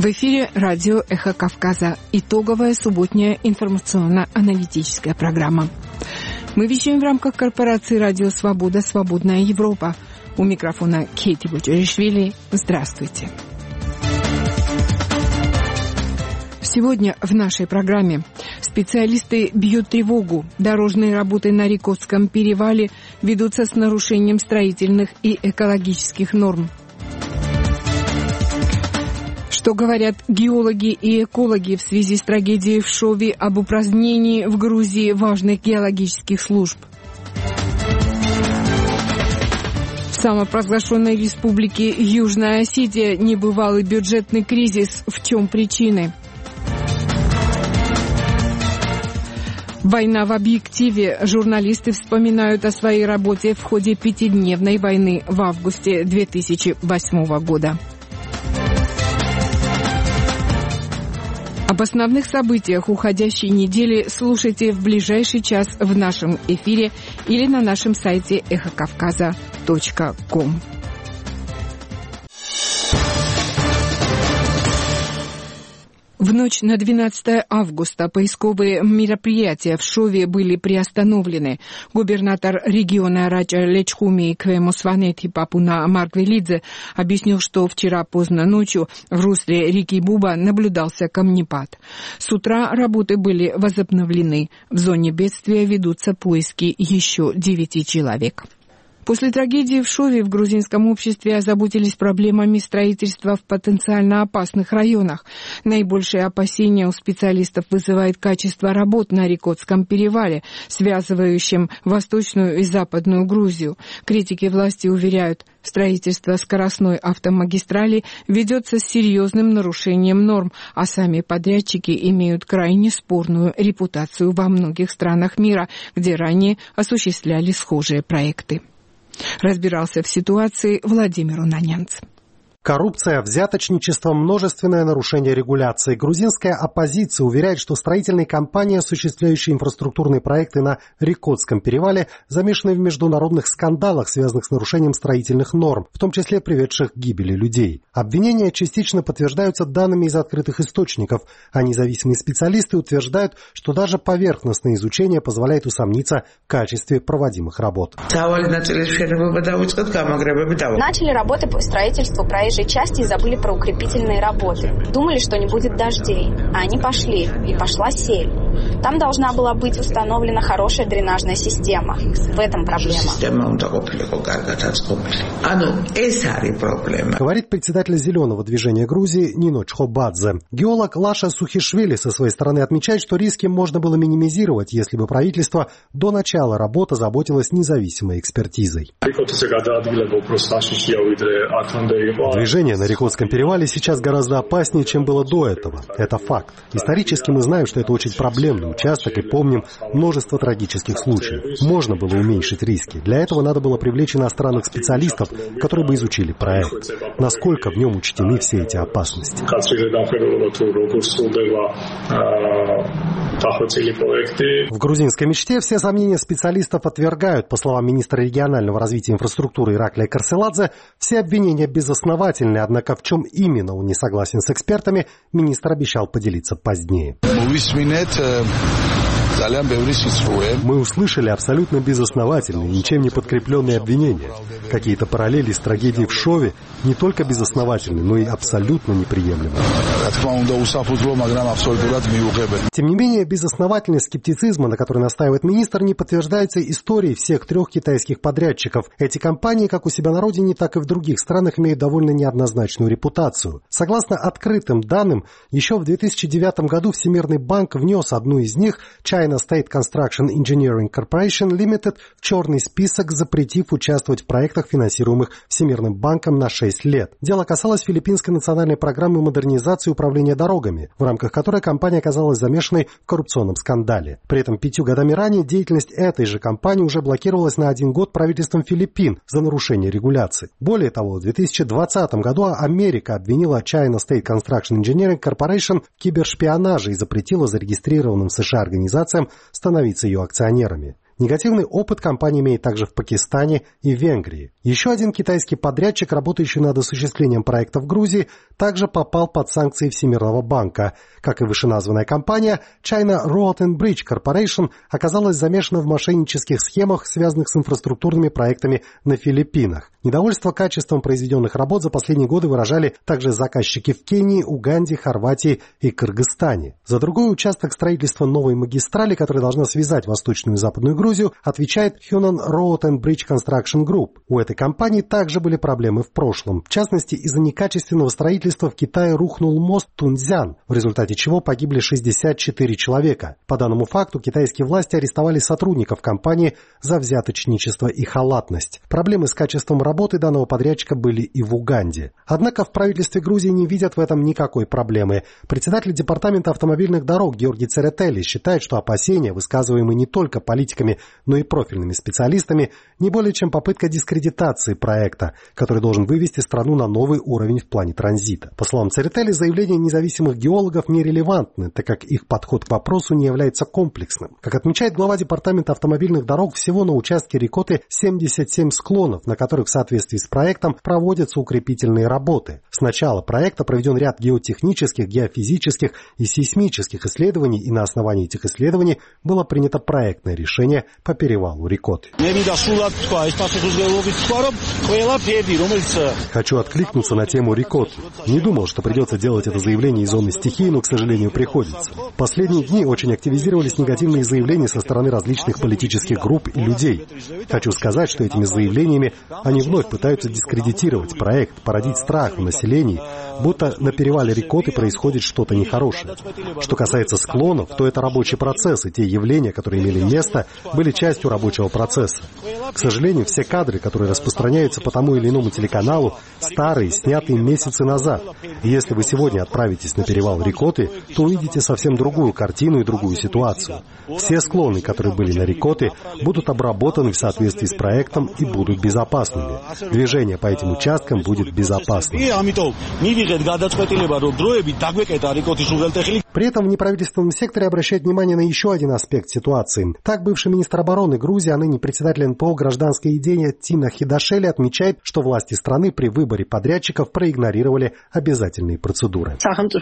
В эфире радио «Эхо Кавказа». Итоговая субботняя информационно-аналитическая программа. Мы вещаем в рамках корпорации «Радио Свобода. Свободная Европа». У микрофона Кейти Буджаришвили. Здравствуйте. Сегодня в нашей программе специалисты бьют тревогу. Дорожные работы на Рикотском перевале ведутся с нарушением строительных и экологических норм. Что говорят геологи и экологи в связи с трагедией в Шове об упразднении в Грузии важных геологических служб? В самопровозглашенной республике Южная Осетия небывалый бюджетный кризис. В чем причины? Война в объективе. Журналисты вспоминают о своей работе в ходе 5-дневной войны в августе 2008 года. Об основных событиях уходящей недели слушайте в ближайший час в нашем эфире или на нашем сайте эхокавказа.ком. В ночь на 12 августа поисковые мероприятия в Шове были приостановлены. Губернатор региона Раджа Лечхуми Квемосванети Папуна Маргвелидзе объяснил, что вчера поздно ночью в русле реки Буба наблюдался камнепад. С утра работы были возобновлены. В зоне бедствия ведутся поиски еще 9 человек. После трагедии в Шове в грузинском обществе озаботились проблемами строительства в потенциально опасных районах. Наибольшие опасения у специалистов вызывает качество работ на Рикотском перевале, связывающем Восточную и Западную Грузию. Критики власти уверяют, строительство скоростной автомагистрали ведется с серьезным нарушением норм, а сами подрядчики имеют крайне спорную репутацию во многих странах мира, где ранее осуществляли схожие проекты. Разбирался в ситуации Владимир Унанянц. Коррупция, взяточничество, множественное нарушение регуляции. Грузинская оппозиция уверяет, что строительные компании, осуществляющие инфраструктурные проекты на Рикотском перевале, замешаны в международных скандалах, связанных с нарушением строительных норм, в том числе приведших к гибели людей. Обвинения частично подтверждаются данными из открытых источников, а независимые специалисты утверждают, что даже поверхностное изучение позволяет усомниться в качестве проводимых работ. Начали работы по строительству проезжей части и забыли про укрепительные работы. Думали, что не будет дождей, а они пошли, и пошла сель. Там должна была быть установлена хорошая дренажная система. В этом проблема. Говорит председатель Зеленого движения Грузии Нино Чхобадзе. Геолог Лаша Сухишвили со своей стороны отмечает, что риски можно было минимизировать, если бы правительство до начала работы заботилось независимой экспертизой. Движение на Рикотском перевале сейчас гораздо опаснее, чем было до этого. Это факт. Исторически мы знаем, что это очень проблемный участок и помним множество трагических случаев. Можно было уменьшить риски. Для этого надо было привлечь иностранных специалистов, которые бы изучили проект. Насколько в нем учтены все эти опасности. В грузинской мечте все сомнения специалистов отвергают. По словам министра регионального развития и инфраструктуры Ираклия Карселадзе, все обвинения безосновательны, однако в чем именно он не согласен с экспертами, министр обещал поделиться позднее. Мы услышали абсолютно безосновательные, ничем не подкрепленные обвинения. Какие-то параллели с трагедией в Шове не только безосновательны, но и абсолютно неприемлемы. Тем не менее, безосновательный скептицизм, на который настаивает министр, не подтверждается историей всех 3 китайских подрядчиков. Эти компании, как у себя на родине, так и в других странах, имеют довольно неоднозначную репутацию. Согласно открытым данным, еще в 2009 году Всемирный банк внес одну из них, China State Construction Engineering Corporation Limited, в черный список, запретив участвовать в проектах, финансируемых Всемирным банком на 6 лет. Дело касалось филиппинской национальной программы модернизации управления дорогами, в рамках которой компания оказалась замешанной в коррупционном скандале. При этом 5 годами ранее деятельность этой же компании уже блокировалась на 1 год правительством Филиппин за нарушение регуляций. Более того, в 2020 году Америка обвинила China State Construction Engineering Corporation в кибершпионаже и запретила зарегистрированным в США организациям становиться ее акционерами. Негативный опыт компания имеет также в Пакистане и Венгрии. Еще один китайский подрядчик, работающий над осуществлением проекта в Грузии, также попал под санкции Всемирного банка. Как и вышеназванная компания, China Road and Bridge Corporation оказалась замешана в мошеннических схемах, связанных с инфраструктурными проектами на Филиппинах. Недовольство качеством произведенных работ за последние годы выражали также заказчики в Кении, Уганде, Хорватии и Кыргызстане. За другой участок строительства новой магистрали, которая должна связать Восточную и Западную Грузию, отвечает Hunan Road and Bridge Construction Group. У этой компании также были проблемы в прошлом. В частности, из-за некачественного строительства в Китае рухнул мост Тунцзян, в результате чего погибли 64 человека. По данному факту китайские власти арестовали сотрудников компании за взяточничество и халатность. Проблемы с качеством работы данного подрядчика были и в Уганде. Однако в правительстве Грузии не видят в этом никакой проблемы. Председатель департамента автомобильных дорог Георгий Церетели считает, что опасения, высказываемые не только политиками, но и профильными специалистами, не более чем попытка дискредитации проекта, который должен вывести страну на новый уровень в плане транзита. По словам Церетели, заявления независимых геологов нерелевантны, так как их подход к вопросу не является комплексным. Как отмечает глава департамента автомобильных дорог, всего на участке Рикоты 77 склонов, на которых в соответствии с проектом проводятся укрепительные работы. С начала проекта проведен ряд геотехнических, геофизических и сейсмических исследований, и на основании этих исследований было принято проектное решение по перевалу Рикоты. Хочу откликнуться на тему Рикоты. Не думал, что придется делать это заявление из зоны стихии, но, к сожалению, приходится. В последние дни очень активизировались негативные заявления со стороны различных политических групп и людей. Хочу сказать, что этими заявлениями они вновь пытаются дискредитировать проект, породить страх в населении, будто на перевале Рикоты происходит что-то нехорошее. Что касается склонов, то это рабочий процесс, и те явления, которые имели место, были частью рабочего процесса. К сожалению, все кадры, которые распространяются по тому или иному телеканалу, старые, снятые месяцы назад. И если вы сегодня отправитесь на перевал Рикоты, то увидите совсем другую картину и другую ситуацию. Все склоны, которые были на Рикоте, будут обработаны в соответствии с проектом и будут безопасными. Движение по этим участкам будет безопасным. При этом в неправительственном секторе обращают внимание на еще один аспект ситуации. Так, бывший министр обороны Грузии, а ныне председатель НПО «Гражданское единение» Тина Хидашели отмечает, что власти страны при выборе подрядчиков проигнорировали обязательные процедуры.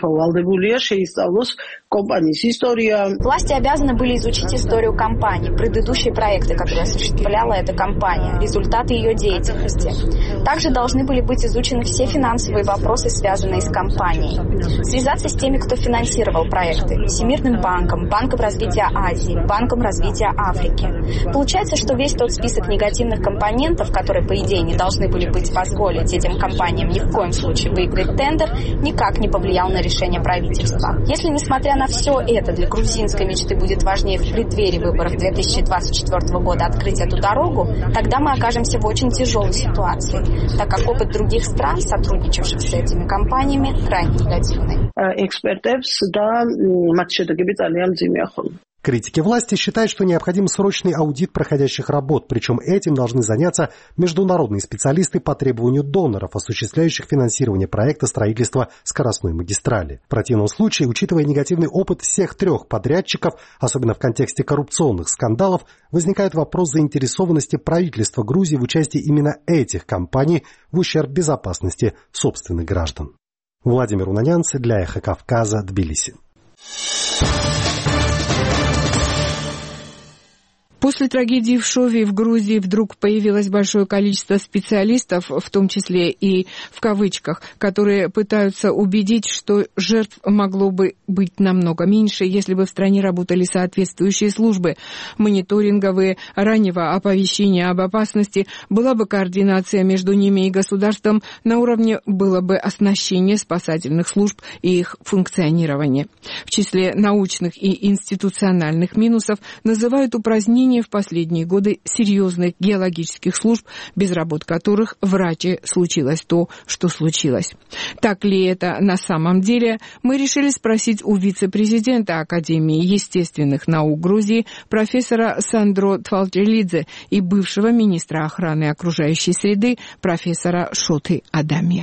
Власти обязаны были изучить историю компании, предыдущие проекты, которые осуществляла эта компания, результаты ее деятельности. Также должны были быть изучены все финансовые вопросы, связанные с компанией. Связаться с теми, кто финансировал проекты, Всемирным банком, Банком развития Азии, Банком развития Африки. Получается, что весь тот список негативных компонентов, которые, по идее, не должны были быть позволить этим компаниям ни в коем случае выиграть тендер, никак не повлиял на решение правительства. Если, несмотря на все это, для грузинской мечты будет важнее в преддверии выборов 2024 года открыть эту дорогу, тогда мы окажемся в очень тяжелой ситуации, так как опыт других стран, сотрудничавших с этими компаниями, крайне негативный. Критики власти считают, что необходим срочный аудит проходящих работ, причем этим должны заняться международные специалисты по требованию доноров, осуществляющих финансирование проекта строительства скоростной магистрали. В противном случае, учитывая негативный опыт всех трех подрядчиков, особенно в контексте коррупционных скандалов, возникает вопрос заинтересованности правительства Грузии в участии именно этих компаний в ущерб безопасности собственных граждан. Владимир Унанянц для Эхо Кавказа, Тбилиси. После трагедии в Шове в Грузии вдруг появилось большое количество специалистов, в том числе и в кавычках, которые пытаются убедить, что жертв могло бы быть намного меньше, если бы в стране работали соответствующие службы, мониторинговые, раннего оповещения об опасности, была бы координация между ними и государством, на уровне было бы оснащение спасательных служб и их функционирование. В числе научных и институциональных минусов называют упразднение в последние годы серьезных геологических служб, без работ которых в Раче случилось то, что случилось. Так ли это на самом деле, мы решили спросить у вице-президента Академии естественных наук Грузии профессора Сандро Твалчелидзе и бывшего министра охраны окружающей среды профессора Шоты Адамия.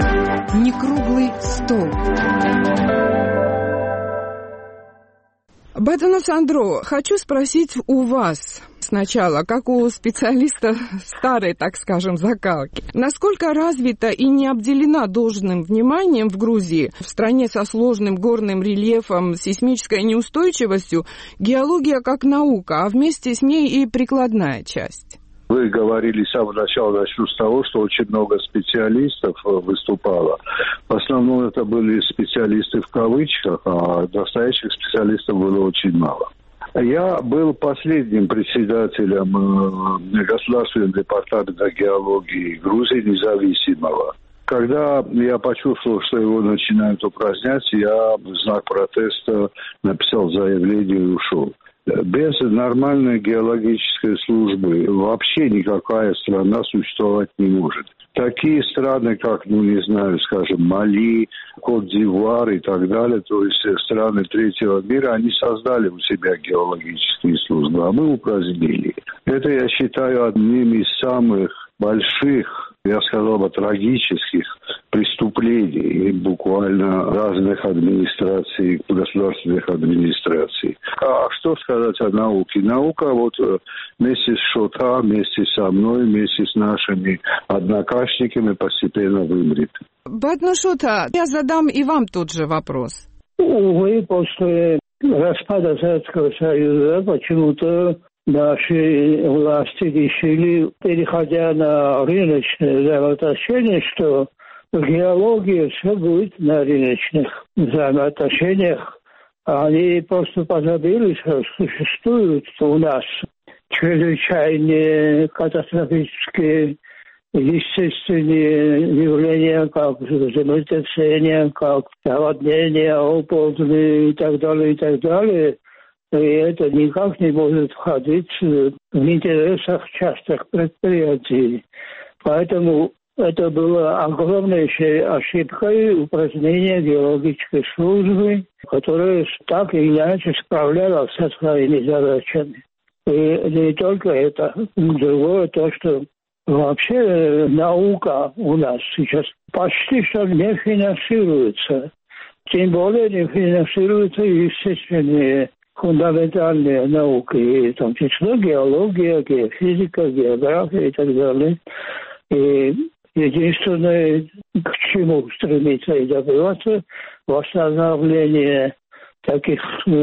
Некруглый стол. Бадмунус Андро, хочу спросить у вас сначала, как у специалиста старой, так скажем, закалки. Насколько развита и не обделена должным вниманием в Грузии, в стране со сложным горным рельефом, сейсмической неустойчивостью, геология как наука, а вместе с ней и прикладная часть? Вы говорили с самого начала, начну с того, что очень много специалистов выступало. В основном это были специалисты в кавычках, а настоящих специалистов было очень мало. Я был последним председателем Государственного департамента геологии Грузии независимого. Когда я почувствовал, что его начинают упразднять, я в знак протеста написал заявление и ушел. Без нормальной геологической службы вообще никакая страна существовать не может. Такие страны, как, скажем, Мали, Кот-д'Ивуар и так далее, то есть страны третьего мира, они создали у себя геологические службы, а мы упразднили. Это я считаю одним из самых больших, я сказал бы, трагических преступлений буквально разных администраций, государственных администраций. А что сказать о науке? Наука вместе с Шота, вместе со мной, вместе с нашими однокашниками постепенно вымрет. Бадмунус Шота, я задам и вам тот же вопрос. Увы, после распада Советского Союза почему-то наши власти решили, переходя на рыночные взаимоотношения, что геология все будет на рыночных взаимоотношениях. Они просто позабыли, что существуют у нас чрезвычайные катастрофические естественные явления, как землетрясения, как наводнения, оползни и так далее, и так далее. И это никак не может входить в интересах частных предприятий. Поэтому это была огромнейшей ошибкой упразднения геологической службы, которая так или иначе справлялась со своими задачами. И не только это, другое то, что вообще наука у нас сейчас почти что не финансируется. Тем более не финансируются естественные фундаментальные науки, в том числе геология, геофизика, география и так далее. И единственное, к чему стремиться и добиваться, восстановление таких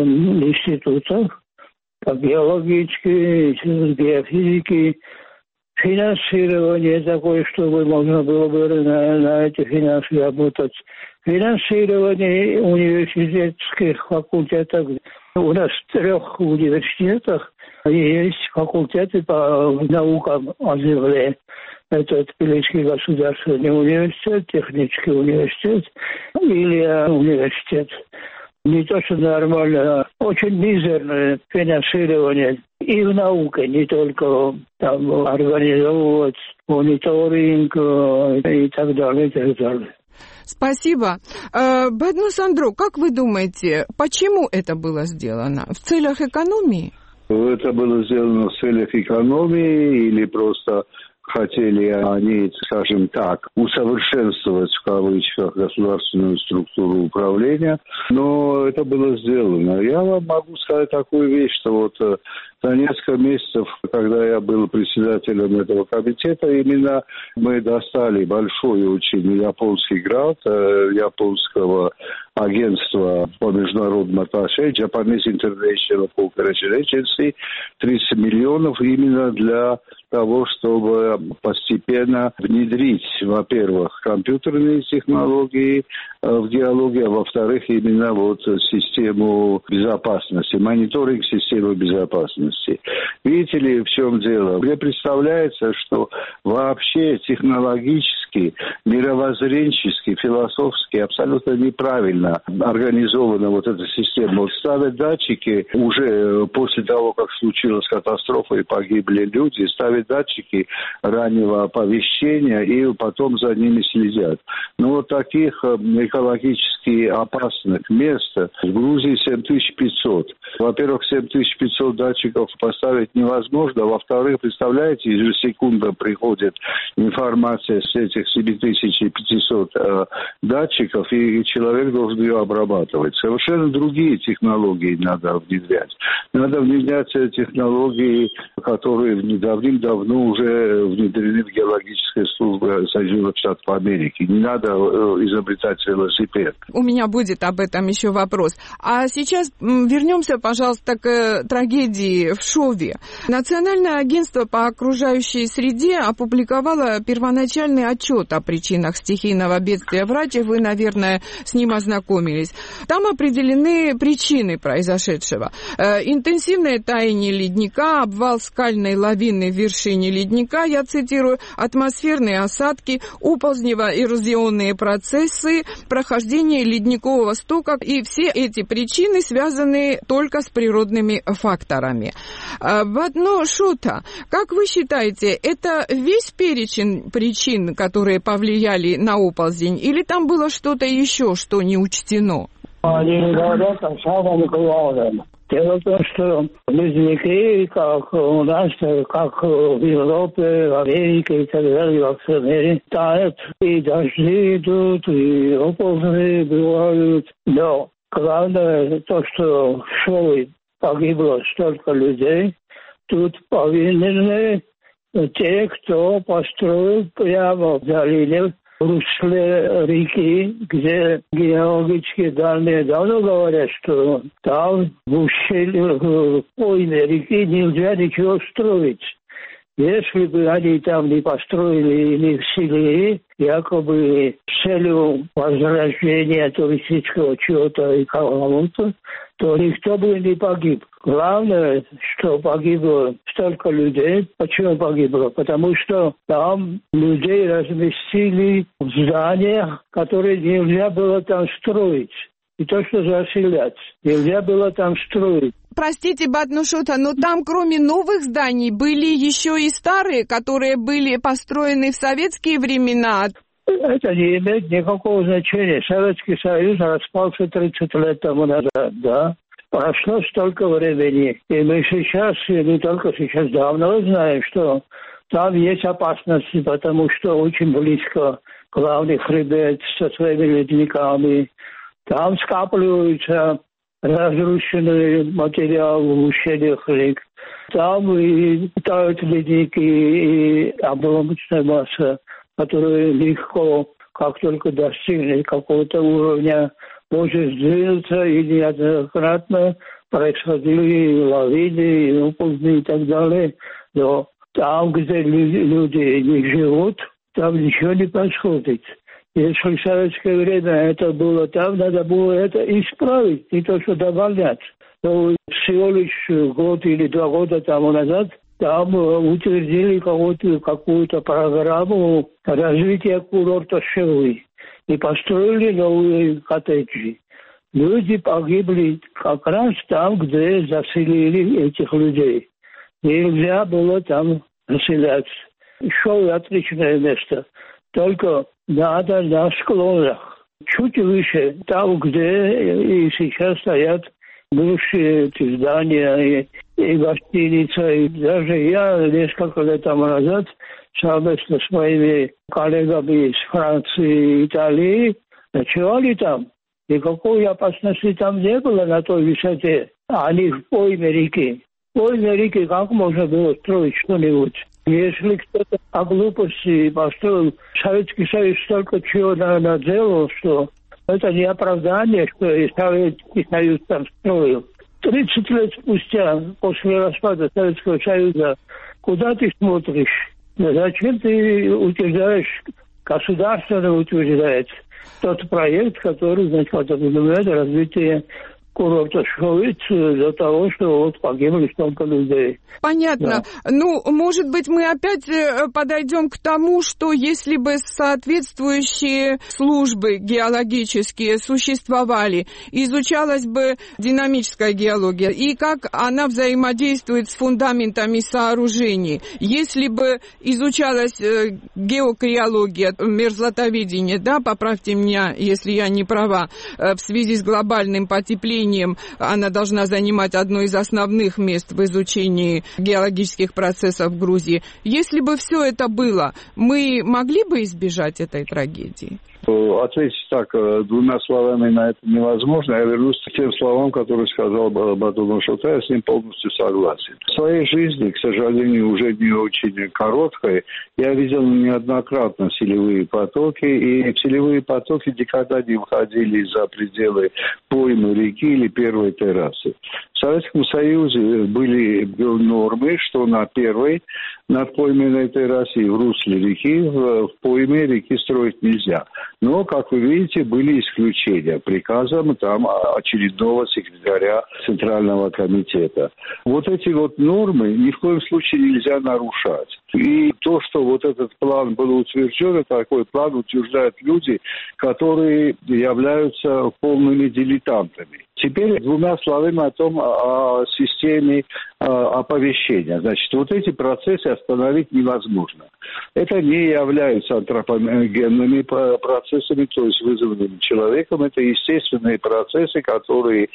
институтов, как геологические, геофизики, финансирование такое, чтобы можно было бы на эти финансы работать. Финансирование университетских факультетов. У нас в 3 университетах есть факультеты по наукам о земле. Это Тбилисский государственный университет, технический университет или университет. Не то, что нормально, а очень мизерное финансирование и в науке, не только там организовывать мониторинг и так далее, и так далее. Спасибо. Бадмунус Андро, как вы думаете, почему это было сделано? В целях экономии? Это было сделано в целях экономии или просто хотели они, скажем так, усовершенствовать в кавычках государственную структуру управления, но это было сделано. Я вам могу сказать такую вещь, что за несколько месяцев, когда я был председателем этого комитета, именно мы достали большой очень японский грант японского агентства по международным отношениям Japanese International Cooperation Agency, 30 миллионов именно для того, чтобы постепенно внедрить, во-первых, компьютерные технологии в геологии, а во-вторых, именно систему безопасности, мониторинг системы безопасности. Видите ли, в чем дело? Мне представляется, что вообще технологически, мировоззренчески, философски абсолютно неправильно организована эта система. Ставят датчики уже после того, как случилась катастрофа и погибли люди, ставят датчики раннего оповещения и потом за ними следят. Но таких экологически опасных мест в Грузии 7500. Во-первых, 7500 датчиков поставить невозможно. Во-вторых, представляете, ежесекундно приходит информация с этих этих 7500 датчиков, и человек должен ее обрабатывать. Совершенно другие технологии надо внедрять. Надо внедрять технологии, которые давным-давно уже внедрены в геологической службе Соединенных Штатов Америки. Не надо изобретать велосипед. У меня будет об этом еще вопрос. А сейчас вернемся, пожалуйста, к трагедии в Шове. Национальное агентство по окружающей среде опубликовало первоначальный отчет о причинах стихийного бедствия в Раче. Вы, наверное, с ним ознакомились. Там определены причины произошедшего. Интенсивное таяние ледника, обвал скальной лавины в вершине ледника, я цитирую, атмосферные осадки, оползнево-эрозионные процессы, прохождение ледникового стока. И все эти причины связаны только с природными факторами. Батно Шота, как вы считаете, это весь перечень причин, которые повлияли на оползень, или там было что-то еще, что не учтено? Они говорят о самом главном. Дело в том, что ледники, как у нас, как в Европе, в Америке и так далее, во всем мире, тают, и дожди идут, и оползни бывают. Но главное то, что в Шове погибло столько людей, тут повинны те, кто построил прямо в долине, в русле реки, где геологические данные давно говорят, что там в ущелье, в пойме реки нельзя ничего строить. Если бы они там не построили и не вселили, якобы с целью возрождения туристического чего-то и кого-то, то никто бы не погиб. Главное, что погибло столько людей. Почему погибло? Потому что там людей разместили в зданиях, которые нельзя было там строить. И то, что заселять. Нельзя было там строить. Простите, Батнушота, но там кроме новых зданий были еще и старые, которые были построены в советские времена. Это не имеет никакого значения. Советский Союз распался 30 лет тому назад, да. Прошло столько времени. И мы сейчас, и не только сейчас, давно знаем, что там есть опасности, потому что очень близко главный хребет со своими ледниками. Там скапливаются разрушенный материал в ущельях рек. Там и тают ледники, и обломочная масса, которая легко, как только достигнет какого-то уровня, может сдвинуться, и неоднократно происходили лавины, и оползни и так далее. Но там, где люди не живут, там ничего не происходит. Если в советское время это было там, надо было это исправить, не то что добавлять. Но всего лишь год или 2 года тому назад там утвердили какую-то программу развития курорта Шевы и построили новые коттеджи. Люди погибли как раз там, где заселили этих людей. Нельзя было там заселяться. Шова отличное место. Только надо на склонах, чуть выше, там, где и сейчас стоят бывшие эти здания и гостиница. И даже я несколько лет тому назад совместно с моими коллегами из Франции и Италии ночевали там. Никакой опасности там не было на той высоте. Они в пойме реки. В пойме реки как можно было строить что-нибудь? Если кто-то о глупости построил, Советский Союз столько чего наделал, что это не оправдание, что и Советский Союз там строил. 30 лет спустя, после распада Советского Союза, куда ты смотришь? Зачем ты утверждаешь, государственно утверждает тот проект, который, значит, подразумевает развитие курорта Шовиц для того, что вот погибли столько людей. Понятно. Да. Ну, может быть, мы опять подойдем к тому, что если бы соответствующие службы геологические существовали, изучалась бы динамическая геология и как она взаимодействует с фундаментами сооружений. Если бы изучалась геокриология, мерзлотоведение, да, поправьте меня, если я не права, в связи с глобальным потеплением, изучением, она должна занимать одно из основных мест в изучении геологических процессов в Грузии. Если бы все это было, мы могли бы избежать этой трагедии? Ответить так двумя словами на это невозможно. Я вернусь к тем словам, которые сказал Батун Шота, я с ним полностью согласен. В своей жизни, к сожалению, уже не очень короткой, я видел неоднократно селевые потоки, и селевые потоки никогда не выходили за пределы поймы реки или первой террасы. В Советском Союзе были нормы, что на первой надпойменной террасе и в русле реки, в пойме реки строить нельзя. Но, как вы видите, были исключения приказом там очередного секретаря Центрального комитета. Вот эти вот нормы ни в коем случае нельзя нарушать. И то, что вот этот план был утвержден, такой план утверждают люди, которые являются полными дилетантами. Теперь двумя словами о системе оповещения. Значит, вот эти процессы остановить невозможно. Это не являются антропогенными процессами, то есть вызванными человеком. Это естественные процессы, которые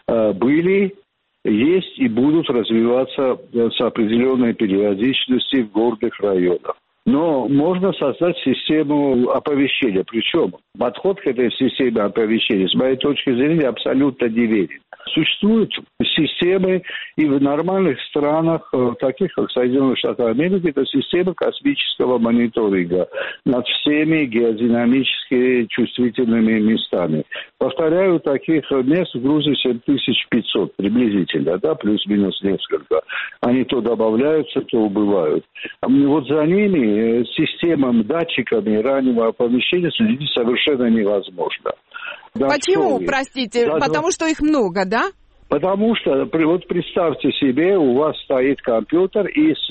были, есть и будут развиваться с определенной периодичностью в горных районах. Но можно создать систему оповещения. Причем подход к этой системе оповещения, с моей точки зрения, абсолютно неверен. Существуют системы и в нормальных странах, таких как Соединенные Штаты Америки, это система космического мониторинга над всеми геодинамически чувствительными местами. Повторяю, таких мест в Грузии 7500 приблизительно, да, плюс-минус несколько. Они то добавляются, то убывают. Вот за ними системам, датчиками раннего оповещения следить совершенно невозможно. Почему, простите? Потому что их много, да? Потому что, вот представьте себе, у вас стоит компьютер, и из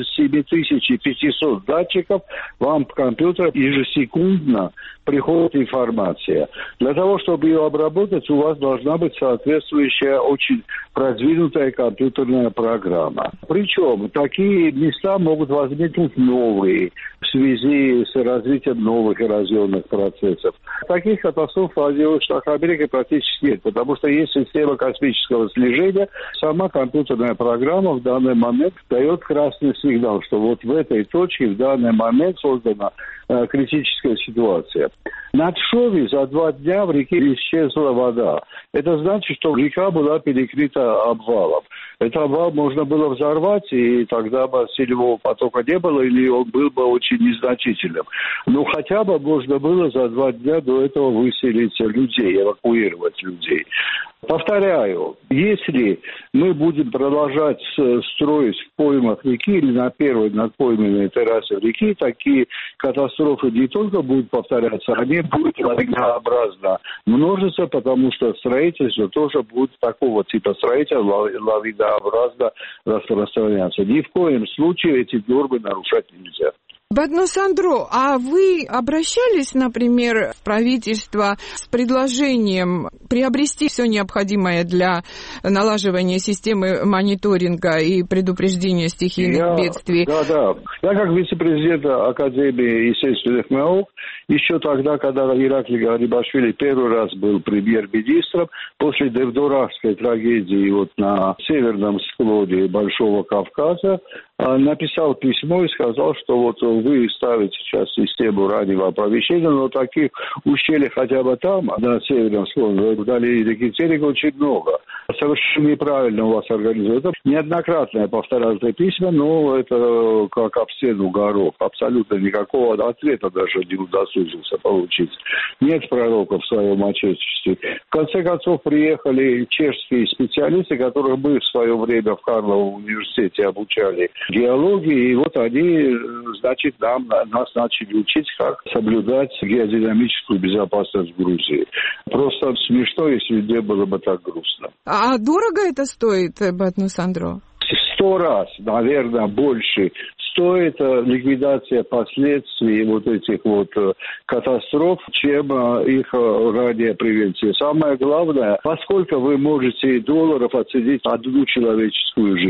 7500 датчиков вам в компьютер ежесекундно приходит информация. Для того, чтобы ее обработать, у вас должна быть соответствующая очень продвинутая компьютерная программа. Причем такие места могут возникнуть новые в связи с развитием новых эрозионных процессов. Таких катастроф в Соединенных Штатах Америки практически нет, потому что есть система космического слежения. Сама компьютерная программа в данный момент дает красный сигнал, что вот в этой точке в данный момент создана критическая ситуация. На Тшове за 2 дня в реке исчезла вода. Это значит, что река была перекрыта обвалом. Этот обвал можно было взорвать, и тогда бы селевого потока не было, или он был бы очень незначительным. Но хотя бы можно было за 2 дня до этого выселить людей, эвакуировать людей. Повторяю, если мы будем продолжать строить в поймах реки или на первой надпойменной террасе реки, такие катастрофы не только будут повторяться, они будут лавинообразно множиться, потому что строительство тоже будет такого типа строительства лавинообразно распространяться. Ни в коем случае эти нормы нарушать нельзя. Батун Сандро, а вы обращались, например, в правительство с предложением приобрести все необходимое для налаживания системы мониторинга и предупреждения стихийных бедствий? Да. Я как вице-президент Академии естественных наук, еще тогда, когда Иракли Гарибашвили первый раз был премьер-министром, после Девдоравской трагедии вот на северном склоне Большого Кавказа, написал письмо и сказал, что вот вы ставите сейчас систему раннего оповещения, но таких ущелий хотя бы там, на северном склоне, вдали реки Терек, очень много. Совершенно неправильно у вас организовано. Неоднократно я повторял это письма, но это как об стену горох. Абсолютно никакого ответа даже не удосужился получить. Нет пророка в своем отечестве. В конце концов, приехали чешские специалисты, которых мы в свое время в Карловом университете обучали геологии, и вот они, значит, нас начали учить, как соблюдать геодинамическую безопасность в Грузии. Просто смешно, если не было бы так грустно. А дорого это стоит, Батун Сандро? 100 раз, наверное, больше стоит ликвидация последствий вот этих вот катастроф, чем их ранняя превенция. Самое главное, поскольку вы можете долларов оценить одну человеческую жизнь.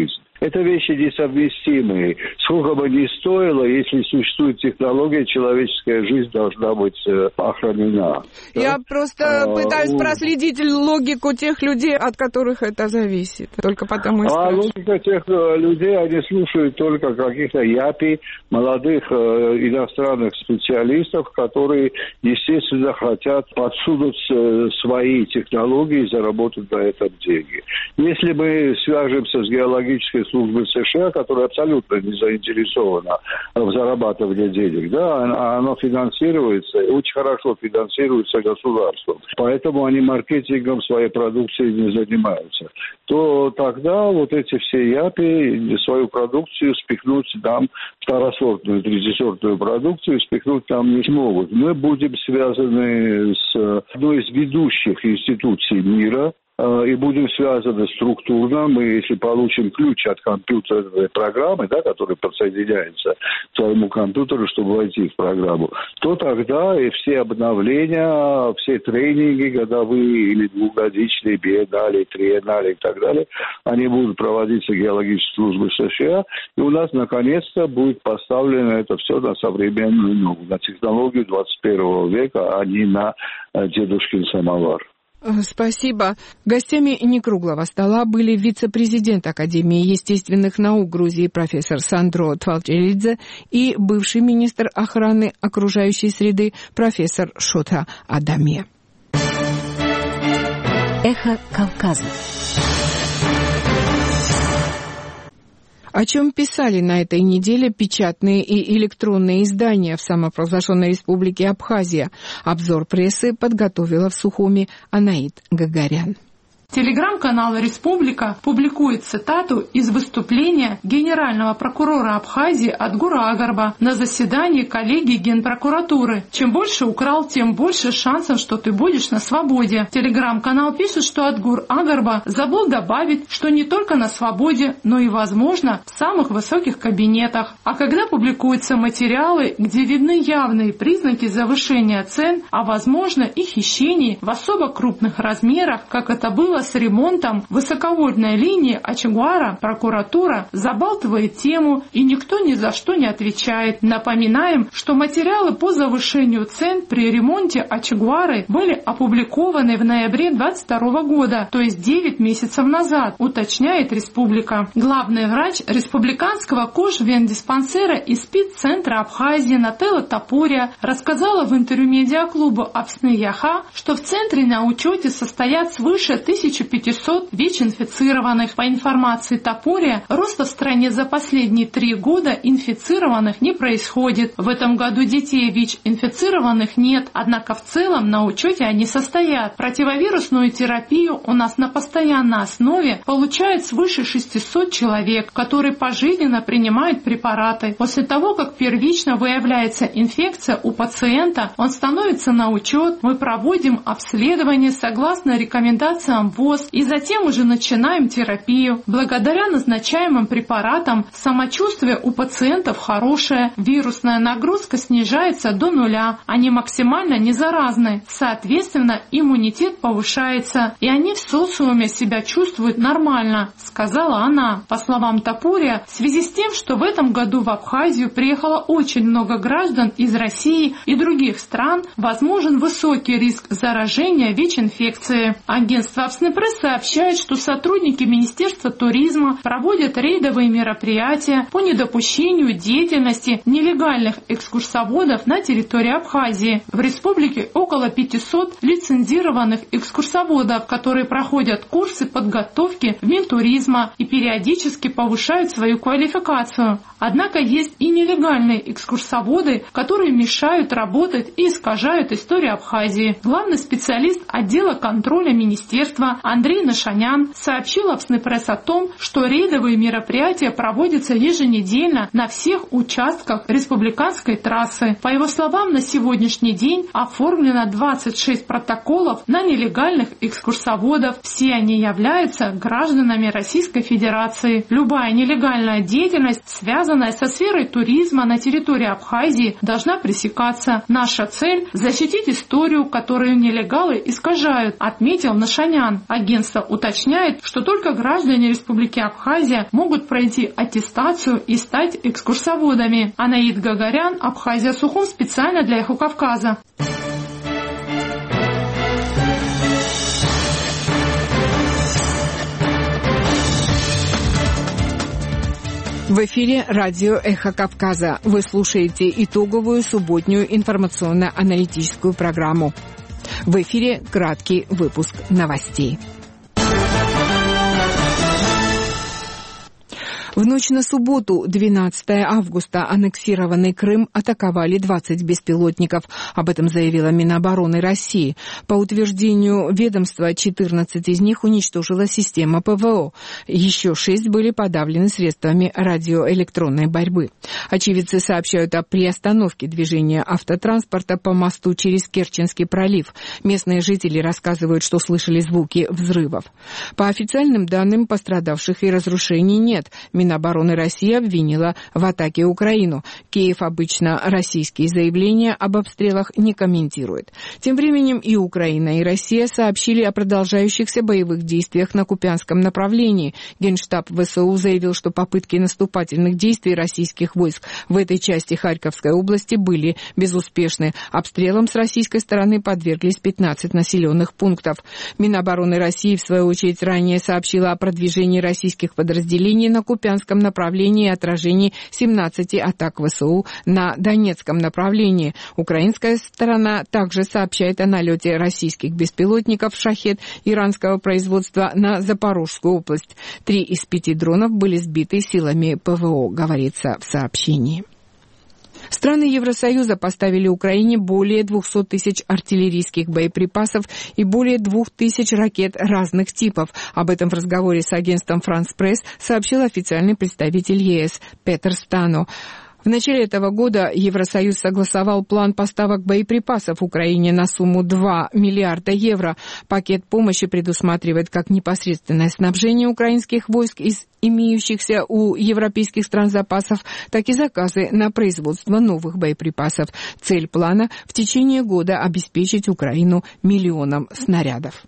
Это вещи несовместимые. Сколько бы ни стоило, если существует технология, человеческая жизнь должна быть охранена. Я просто пытаюсь проследить логику тех людей, от которых это зависит. Только потому и спрашиваю. Логика тех людей, они слушают только каких-то япи, молодых иностранных специалистов, которые, естественно, хотят подсунуть свои технологии и заработать на этом деньги. Если мы свяжемся с геологической службой США, которая абсолютно не заинтересована в зарабатывании денег, да, оно финансируется, очень хорошо финансируется государством, поэтому они маркетингом своей продукции не занимаются, то тогда вот эти все япи свою продукцию спихнуть нам, второсортную, третьесортную продукцию спихнуть нам не смогут. Мы будем связаны с одной из ведущих институций мира, и будем связаны структурно. Мы, если получим ключ от компьютерной программы, да, которая подсоединяется к своему компьютеру, чтобы войти в программу, то тогда и все обновления, все тренинги годовые или двухгодичные, биеннале, триеннале и так далее, они будут проводиться геологической службой США, и у нас наконец-то будет поставлено это все на современную ногу, на технологию 21 века, а не на дедушкин самовар. Спасибо. Гостями некруглого стола были вице-президент Академии естественных наук Грузии профессор Сандро Твалчелидзе и бывший министр охраны окружающей среды профессор Шота Адаме. Эхо Кавказа. О чем писали на этой неделе печатные и электронные издания в самопровозглашенной республике Абхазия? Обзор прессы подготовила в Сухуми Анаит Гагарян. Телеграм-канал «Республика» публикует цитату из выступления генерального прокурора Абхазии Адгура Агарба на заседании коллегии Генпрокуратуры. «Чем больше украл, тем больше шансов, что ты будешь на свободе». Телеграм-канал пишет, что Адгур Агарба забыл добавить, что не только на свободе, но и, возможно, в самых высоких кабинетах. А когда публикуются материалы, где видны явные признаки завышения цен, а, возможно, и хищений в особо крупных размерах, как это было с ремонтом высоковольтной линии Ачагуара, прокуратура забалтывает тему, и никто ни за что не отвечает. Напоминаем, что материалы по завышению цен при ремонте Ачагуары были опубликованы в ноябре 2022 года, то есть 9 месяцев назад, уточняет Республика. Главный врач республиканского кожвендиспансера и спеццентра Абхазии Нателла Топурия рассказала в интервью медиаклубу Апсны Яха, что в центре на учете состоят свыше 1500 ВИЧ-инфицированных. По информации Топурия, роста в стране за последние 3 года инфицированных не происходит. В этом году детей ВИЧ-инфицированных нет, однако в целом на учете они состоят. Противовирусную терапию у нас на постоянной основе получают свыше 600 человек, которые пожизненно принимают препараты. После того, как первично выявляется инфекция у пациента, он становится на учет, мы проводим обследование согласно рекомендациям ВОЗ и затем уже начинаем терапию. Благодаря назначаемым препаратам самочувствие у пациентов хорошее, вирусная нагрузка снижается до нуля, они максимально незаразны, соответственно, иммунитет повышается, и они в социуме себя чувствуют нормально, сказала она. По словам Топурия, в связи с тем, что в этом году в Абхазию приехало очень много граждан из России и других стран, возможен высокий риск заражения ВИЧ-инфекцией. Агентство Апснепресс сообщает, что сотрудники Министерства туризма проводят рейдовые мероприятия по недопущению деятельности нелегальных экскурсоводов на территории Абхазии. В республике около 500 лицензированных экскурсоводов, которые проходят курсы подготовки в Минтуризма и периодически повышают свою квалификацию. Однако есть и нелегальные экскурсоводы, которые мешают работать и искажают историю Абхазии. Главный специалист отдела контроля министерства Андрей Нашанян сообщил Апснепресс о том, что рейдовые мероприятия проводятся еженедельно на всех участках республиканской трассы. По его словам, на сегодняшний день оформлено 26 протоколов на нелегальных экскурсоводов. Все они являются гражданами Российской Федерации. Любая нелегальная деятельность связана связанная со сферой туризма на территории Абхазии, должна пресекаться. Наша цель – защитить историю, которую нелегалы искажают, отметил Нашанян. Агентство уточняет, что только граждане Республики Абхазия могут пройти аттестацию и стать экскурсоводами. Анаид Гагарян, Абхазия Сухум, специально для Эхо Кавказа. В эфире радио «Эхо Кавказа». Вы слушаете итоговую субботнюю информационно-аналитическую программу. В эфире краткий выпуск новостей. В ночь на субботу, 12 августа, аннексированный Крым атаковали 20 беспилотников. Об этом заявила Минобороны России. По утверждению ведомства, 14 из них уничтожила система ПВО. Еще 6 были подавлены средствами радиоэлектронной борьбы. Очевидцы сообщают о приостановке движения автотранспорта по мосту через Керченский пролив. Местные жители рассказывают, что слышали звуки взрывов. По официальным данным, пострадавших и разрушений нет. Минобороны России обвинила в атаке Украину. Киев обычно российские заявления об обстрелах не комментирует. Тем временем и Украина, и Россия сообщили о продолжающихся боевых действиях на Купянском направлении. Генштаб ВСУ заявил, что попытки наступательных действий российских войск в этой части Харьковской области были безуспешны. Обстрелам с российской стороны подверглись 15 населенных пунктов. Минобороны России, в свою очередь, ранее сообщила о продвижении российских подразделений на Купянском направлении и отражении 17 атак ВСУ на Донецком направлении. Украинская сторона также сообщает о налете российских беспилотников «Шахед» иранского производства на Запорожскую область. 3 из 5 дронов были сбиты силами ПВО, говорится в сообщении. Страны Евросоюза поставили Украине более 200 тысяч артиллерийских боеприпасов и более 2000 ракет разных типов. Об этом в разговоре с агентством France Press сообщил официальный представитель ЕС Петер Стано. В начале этого года Евросоюз согласовал план поставок боеприпасов Украине на сумму 2 миллиарда евро. Пакет помощи предусматривает как непосредственное снабжение украинских войск из имеющихся у европейских стран запасов, так и заказы на производство новых боеприпасов. Цель плана – в течение года обеспечить Украину 1 миллионом снарядов.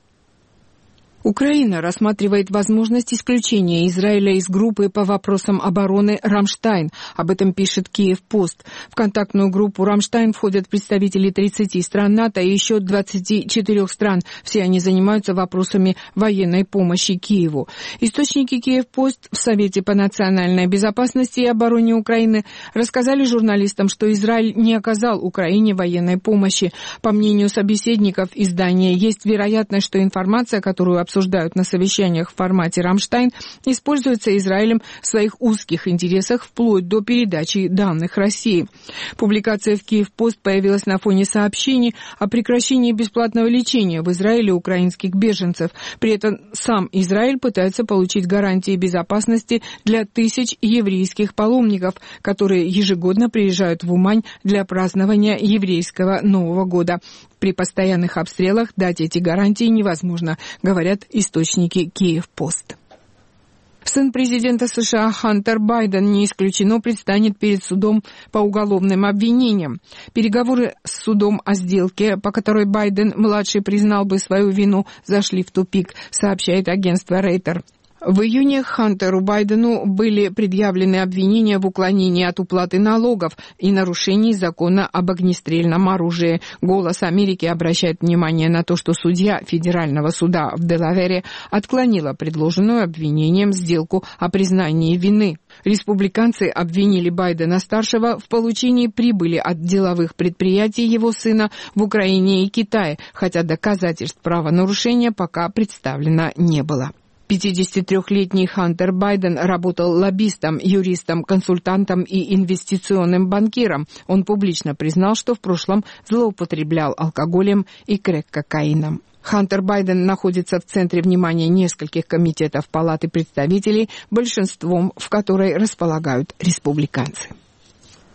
Украина рассматривает возможность исключения Израиля из группы по вопросам обороны «Рамштайн». Об этом пишет «Киев-Пост». В контактную группу «Рамштайн» входят представители 30 стран НАТО и еще 24 стран. Все они занимаются вопросами военной помощи Киеву. Источники «Киев-Пост» в Совете по национальной безопасности и обороне Украины рассказали журналистам, что Израиль не оказал Украине военной помощи. По мнению собеседников издания, есть вероятность, что информация, которую обсуждают на совещаниях в формате «Рамштайн», используется Израилем в своих узких интересах вплоть до передачи данных России. Публикация в «Киев-Пост» появилась на фоне сообщений о прекращении бесплатного лечения в Израиле украинских беженцев. При этом сам Израиль пытается получить гарантии безопасности для тысяч еврейских паломников, которые ежегодно приезжают в Умань для празднования еврейского Нового года. При постоянных обстрелах дать эти гарантии невозможно, говорят источники «Киев-Пост». Сын президента США Хантер Байден, не исключено, предстанет перед судом по уголовным обвинениям. Переговоры с судом о сделке, по которой Байден-младший признал бы свою вину, зашли в тупик, сообщает агентство Рейтер. В июне Хантеру Байдену были предъявлены обвинения в уклонении от уплаты налогов и нарушении закона об огнестрельном оружии. «Голос Америки» обращает внимание на то, что судья Федерального суда в Делавере отклонила предложенную обвинением сделку о признании вины. Республиканцы обвинили Байдена-старшего в получении прибыли от деловых предприятий его сына в Украине и Китае, хотя доказательств правонарушения пока представлено не было. 53-летний Хантер Байден работал лоббистом, юристом, консультантом и инвестиционным банкиром. Он публично признал, что в прошлом злоупотреблял алкоголем и крэк-кокаином. Хантер Байден находится в центре внимания нескольких комитетов Палаты представителей, большинством в которой располагают республиканцы.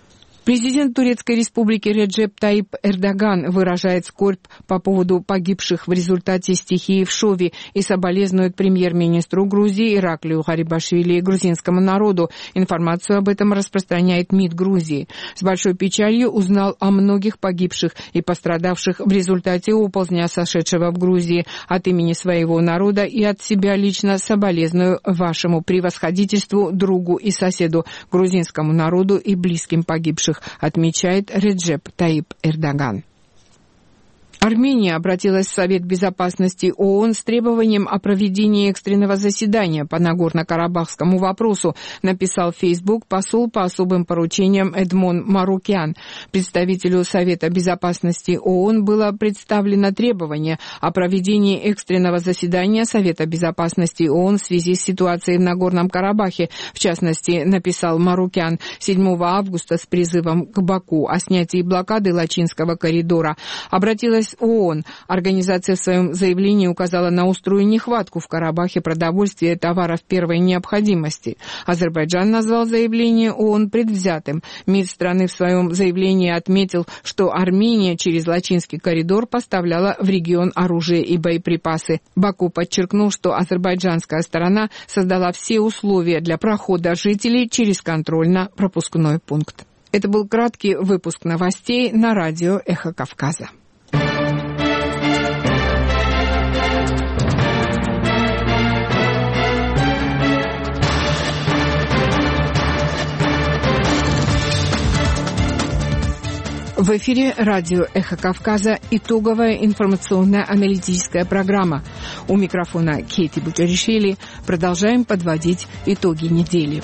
Президент Турецкой республики Реджеп Таип Эрдоган выражает скорбь по поводу погибших в результате стихии в Шове и соболезнует премьер-министру Грузии Ираклию Гарибашвили и грузинскому народу. Информацию об этом распространяет МИД Грузии. С большой печалью узнал о многих погибших и пострадавших в результате оползня, сошедшего в Грузии. От имени своего народа и от себя лично соболезную вашему превосходительству, другу и соседу, грузинскому народу и близким погибших, отмечает Реджеп Таип Эрдоган. Армения обратилась в Совет Безопасности ООН с требованием о проведении экстренного заседания по Нагорно-Карабахскому вопросу, написал в Facebook посол по особым поручениям Эдмон Марукян. Представителю Совета Безопасности ООН было представлено требование о проведении экстренного заседания Совета Безопасности ООН в связи с ситуацией в Нагорном Карабахе. В частности, написал Марукян, 7 августа с призывом к Баку о снятии блокады Лачинского коридора. Обратилась ООН. Организация в своем заявлении указала на острую нехватку в Карабахе продовольствия и товаров первой необходимости. Азербайджан назвал заявление ООН предвзятым. МИД страны в своем заявлении отметил, что Армения через Лачинский коридор поставляла в регион оружие и боеприпасы. Баку подчеркнул, что азербайджанская сторона создала все условия для прохода жителей через контрольно-пропускной пункт. Это был краткий выпуск новостей на радио «Эхо Кавказа». В эфире радио «Эхо Кавказа» итоговая информационно-аналитическая программа. У микрофона Кейти Бутяришвили. Продолжаем подводить итоги недели.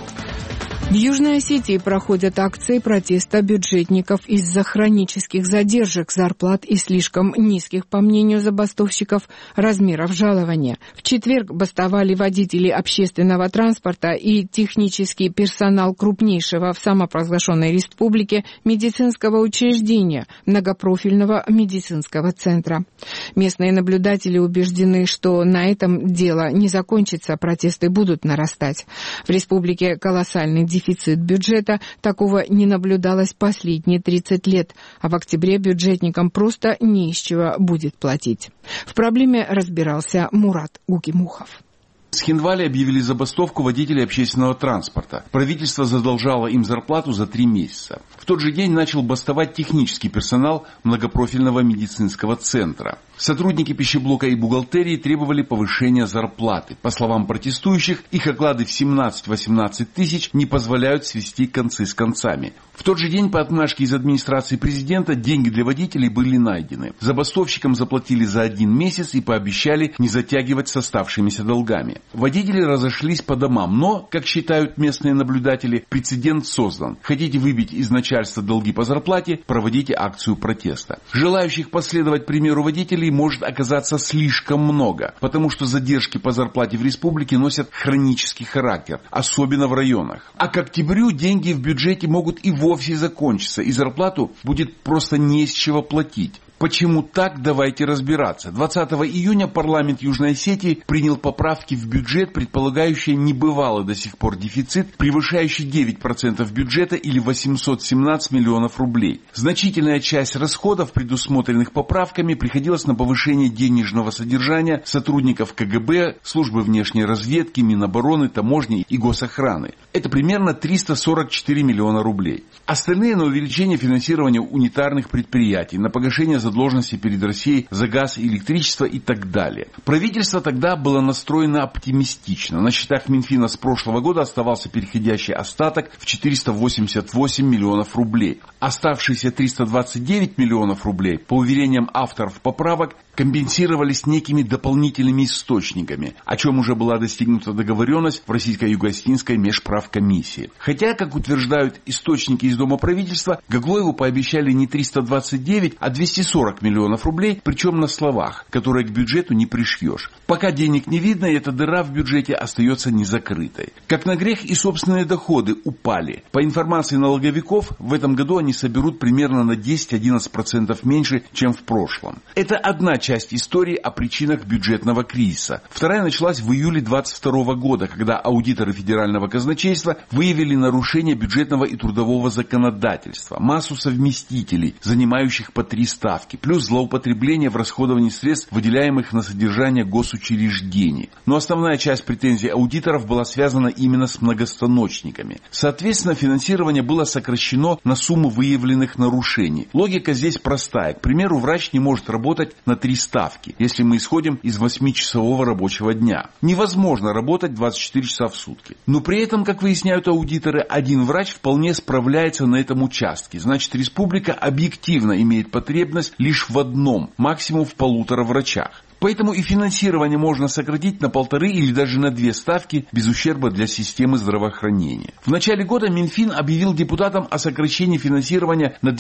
В Южной Осетии проходят акции протеста бюджетников из-за хронических задержек зарплат и слишком низких, по мнению забастовщиков, размеров жалования. В четверг бастовали водители общественного транспорта и технический персонал крупнейшего в самопровозглашенной республике медицинского учреждения, многопрофильного медицинского центра. Местные наблюдатели убеждены, что на этом дело не закончится, протесты будут нарастать. В республике колоссальный дефицит бюджета, такого не наблюдалось последние 30 лет, а в октябре бюджетникам просто не из чего будет платить. В проблеме разбирался Мурат Гукимухов. С Хиндвали объявили забастовку водителей общественного транспорта. Правительство задолжало им зарплату за 3 месяца. В тот же день начал бастовать технический персонал многопрофильного медицинского центра. Сотрудники пищеблока и бухгалтерии требовали повышения зарплаты. По словам протестующих, их оклады в 17-18 тысяч не позволяют свести концы с концами. В тот же день по отмашке из администрации президента деньги для водителей были найдены. Забастовщикам заплатили за 1 месяц и пообещали не затягивать с оставшимися долгами. Водители разошлись по домам, но, как считают местные наблюдатели, прецедент создан. Хотите выбить из начальства долги по зарплате, проводите акцию протеста. Желающих последовать примеру водителей может оказаться слишком много, потому что задержки по зарплате в республике носят хронический характер, особенно в районах. А к октябрю деньги в бюджете могут и вовсе закончиться, и зарплату будет просто не с чего платить. Почему так, давайте разбираться. 20 июня парламент Южной Осетии принял поправки в бюджет, предполагающие небывалый до сих пор дефицит, превышающий 9% бюджета или 817 миллионов рублей. Значительная часть расходов, предусмотренных поправками, приходилась на повышение денежного содержания сотрудников КГБ, службы внешней разведки, Минобороны, таможни и госохраны. Это примерно 344 миллиона рублей. Остальные на увеличение финансирования унитарных предприятий, на погашение задолженности перед Россией за газ и электричество и так далее. Правительство тогда было настроено оптимистично. На счетах Минфина с прошлого года оставался переходящий остаток в 488 миллионов рублей. Оставшиеся 329 миллионов рублей, по уверениям авторов поправок, компенсировались некими дополнительными источниками, о чем уже была достигнута договоренность в Российско-Юго-Осетинской межправкомиссии. Хотя, как утверждают источники из Дома правительства, Гаглоеву пообещали не 329, а 240 240 миллионов рублей, причем на словах, которые к бюджету не пришьешь. Пока денег не видно, и эта дыра в бюджете остается незакрытой. Как на грех, и собственные доходы упали. По информации налоговиков, в этом году они соберут примерно на 10-11% меньше, чем в прошлом. Это одна часть истории о причинах бюджетного кризиса. Вторая началась в июле 2022 года, когда аудиторы федерального казначейства выявили нарушение бюджетного и трудового законодательства, массу совместителей, занимающих по 3 ставки, плюс злоупотребление в расходовании средств, выделяемых на содержание госучреждений. Но основная часть претензий аудиторов была связана именно с многостаночниками. Соответственно, финансирование было сокращено на сумму выявленных нарушений. Логика здесь простая. К примеру, врач не может работать на 3 ставки, если мы исходим из 8-часового рабочего дня. Невозможно работать 24 часа в сутки. Но при этом, как выясняют аудиторы, один врач вполне справляется на этом участке. Значит, республика объективно имеет потребность лишь в одном, максимум в 1,5 врачах. Поэтому и финансирование можно сократить на 1,5 или даже на 2 ставки без ущерба для системы здравоохранения. В начале года Минфин объявил депутатам о сокращении финансирования на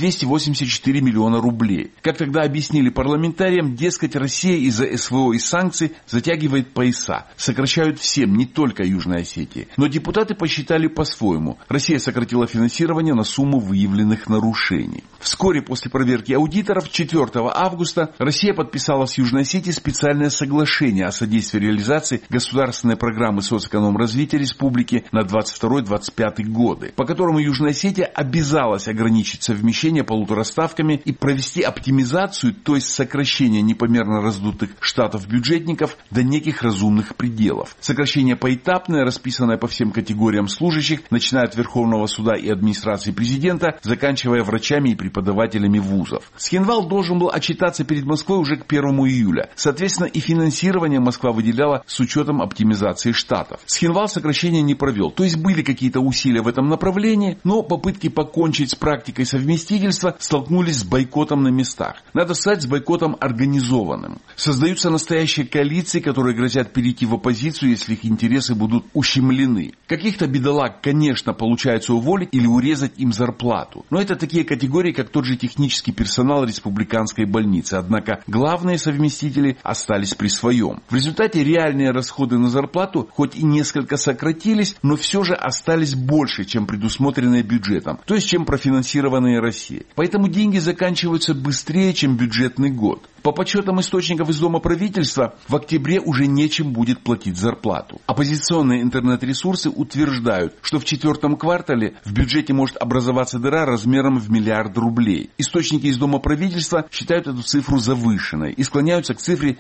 284 миллиона рублей. Как тогда объяснили парламентариям, дескать, Россия из-за СВО и санкций затягивает пояса. Сокращают всем, не только Южной Осетии. Но депутаты посчитали по-своему. Россия сократила финансирование на сумму выявленных нарушений. Вскоре после проверки аудиторов 4 августа Россия подписала с Южной Осетией специальное соглашение о содействии реализации государственной программы соцэкономразвития республики на 22-25 годы, по которому Южная Осетия обязалась ограничить совмещение 1,5 ставками и провести оптимизацию, то есть сокращение непомерно раздутых штатов бюджетников до неких разумных пределов. Сокращение поэтапное, расписанное по всем категориям служащих, начиная от Верховного суда и администрации президента, заканчивая врачами и преподавателями вузов. Схинвал должен был отчитаться перед Москвой уже к 1 июля. Соответственно, и финансирование Москва выделяла с учетом оптимизации штатов. Схинвал сокращения не провел. То есть были какие-то усилия в этом направлении, но попытки покончить с практикой совместительства столкнулись с бойкотом на местах. Надо сказать, с бойкотом организованным. Создаются настоящие коалиции, которые грозят перейти в оппозицию, если их интересы будут ущемлены. Каких-то бедолаг, конечно, получается уволить или урезать им зарплату. Но это такие категории, как тот же технический персонал республиканской больницы. Однако главные совместители остались при своем. В результате реальные расходы на зарплату хоть и несколько сократились, но все же остались больше, чем предусмотренные бюджетом, то есть чем профинансированные Россией. Поэтому деньги заканчиваются быстрее, чем бюджетный год. По подсчетам источников из Дома правительства, в октябре уже нечем будет платить зарплату. Оппозиционные интернет-ресурсы утверждают, что в 4 квартале в бюджете может образоваться дыра размером в 1 миллиард рублей. Источники из Дома правительства считают эту цифру завышенной и склоняются к цифре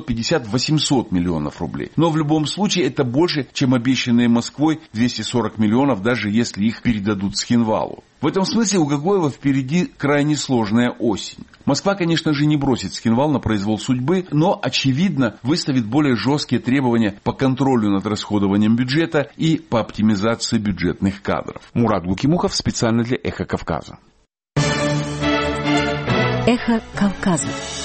750-800 миллионов рублей. Но в любом случае это больше, чем обещанные Москвой 240 миллионов, даже если их передадут Схинвалу. В этом смысле у Гогоева впереди крайне сложная осень. Москва, конечно же, не бросит Схинвал на произвол судьбы, но, очевидно, выставит более жесткие требования по контролю над расходованием бюджета и по оптимизации бюджетных кадров. Мурат Гукимухов специально для «Эхо Кавказа». «Эхо Кавказа».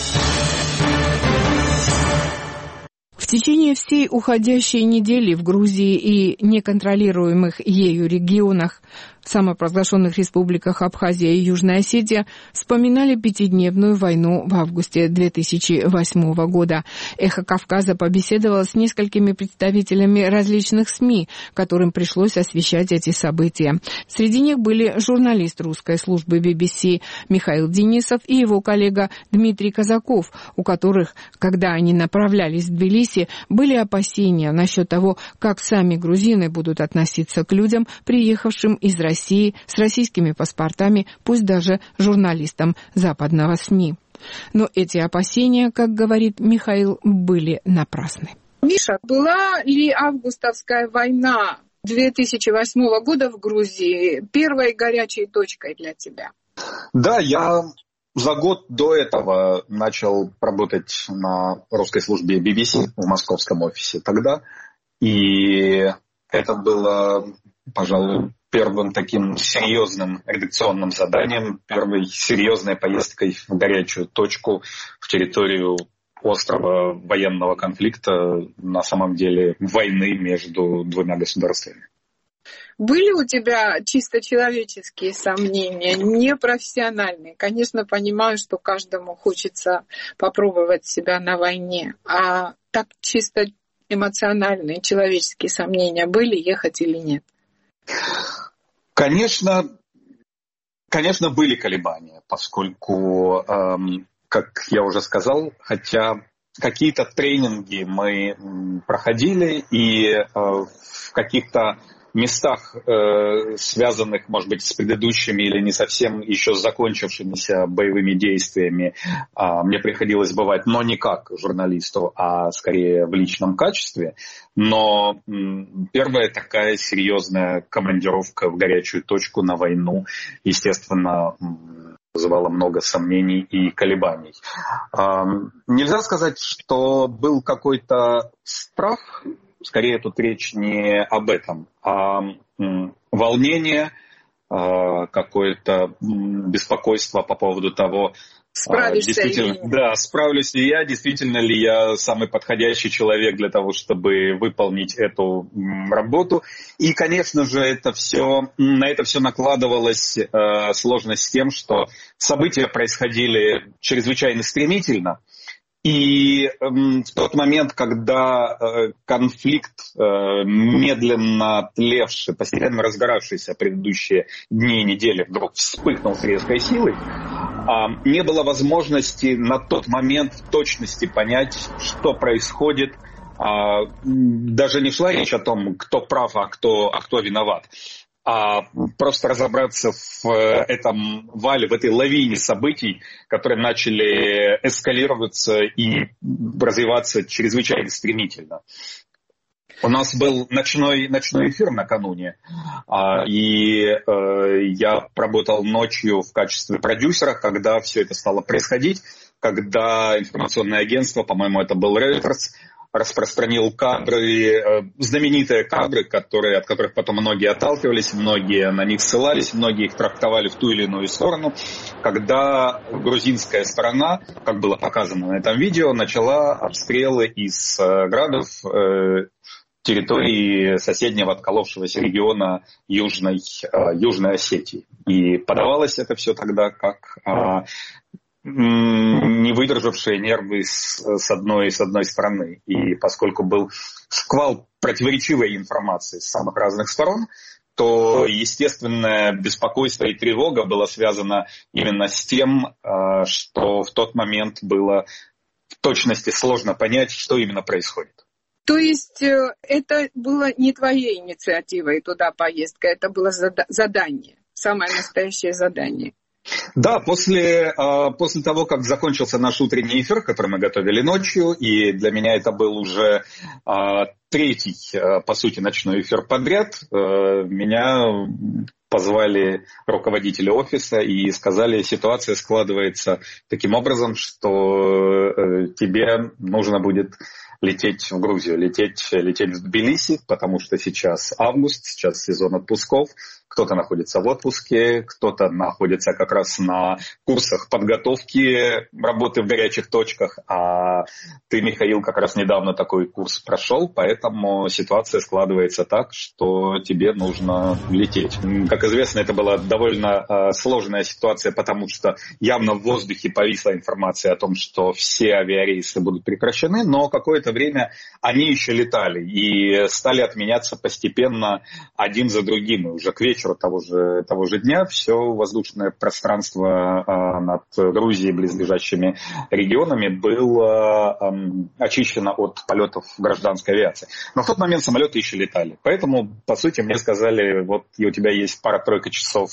В течение всей уходящей недели в Грузии и неконтролируемых ею регионах, самопровозглашенных республиках Абхазия и Южная Осетия, вспоминали 5-дневную войну в августе 2008 года. «Эхо Кавказа» побеседовало с несколькими представителями различных СМИ, которым пришлось освещать эти события. Среди них были журналист русской службы BBC Михаил Денисов и его коллега Дмитрий Казаков, у которых, когда они направлялись в Тбилиси, были опасения насчет того, как сами грузины будут относиться к людям, приехавшим из России с российскими паспортами, пусть даже журналистам западного СМИ. Но эти опасения, как говорит Михаил, были напрасны. Миша, была ли августовская война 2008 года в Грузии первой горячей точкой для тебя? Да, я за год до этого начал работать на русской службе BBC в московском офисе тогда. И это было, пожалуй, первым таким серьезным редакционным заданием, первой серьезной поездкой в горячую точку, в территорию острого военного конфликта, на самом деле войны между двумя государствами. Были у тебя чисто человеческие сомнения, не профессиональные? Конечно, понимаю, что каждому хочется попробовать себя на войне, а так чисто эмоциональные, человеческие сомнения были, ехать или нет? Конечно, были колебания, поскольку, как я уже сказал, хотя какие-то тренинги мы проходили, и в каких-то местах, связанных, может быть, с предыдущими или не совсем еще закончившимися боевыми действиями, мне приходилось бывать, но не как журналисту, а скорее в личном качестве. Но первая такая серьезная командировка в горячую точку на войну, естественно, вызывало много сомнений и колебаний. Нельзя сказать, что был какой-то страх. Скорее, тут речь не об этом, а волнение, какое-то беспокойство по поводу того, справлюсь ли я, действительно ли я самый подходящий человек для того, чтобы выполнить эту работу. И, конечно же, на это все накладывалась сложность с тем, что события происходили чрезвычайно стремительно. И в тот момент, когда конфликт, медленно тлевший, постепенно разгоравшийся предыдущие дни и недели, вдруг вспыхнул с резкой силой, не было возможности на тот момент в точности понять, что происходит. Даже не шла речь о том, кто прав, а кто виноват. А просто разобраться в этом вале, в этой лавине событий, которые начали эскалироваться и развиваться чрезвычайно стремительно. У нас был ночной эфир накануне, и я работал ночью в качестве продюсера, когда все это стало происходить, когда информационное агентство, по-моему, это был Reuters, распространил кадры, знаменитые кадры, от которых потом многие отталкивались, многие на них ссылались, многие их трактовали в ту или иную сторону, когда грузинская сторона, как было показано на этом видео, начала обстрелы из градов территории соседнего отколовшегося региона Южной Осетии. И подавалось это все тогда как не выдержавшие нервы с одной стороны. И поскольку был шквал противоречивой информации с самых разных сторон, то естественное беспокойство и тревога было связано именно с тем, что в тот момент было в точности сложно понять, что именно происходит. То есть это было не твоей инициативой туда поездка, это было задание, самое настоящее задание. Да, после того, как закончился наш утренний эфир, который мы готовили ночью, и для меня это был уже третий, по сути, ночной эфир подряд, меня позвали руководители офиса и сказали, ситуация складывается таким образом, что тебе нужно будет лететь в Грузию, лететь в Тбилиси, потому что сейчас август, сейчас сезон отпусков. Кто-то находится в отпуске, кто-то находится как раз на курсах подготовки работы в горячих точках, а ты, Михаил, как раз недавно такой курс прошел, поэтому ситуация складывается так, что тебе нужно лететь. Как известно, это была довольно сложная ситуация, потому что явно в воздухе повисла информация о том, что все авиарейсы будут прекращены, но какое-то время они еще летали и стали отменяться постепенно один за другим. И уже к вечеру того же дня все воздушное пространство над Грузией и близлежащими регионами было очищено от полетов гражданской авиации. Но в тот момент самолеты еще летали. Поэтому, по сути, мне сказали, вот у тебя есть пара-тройка часов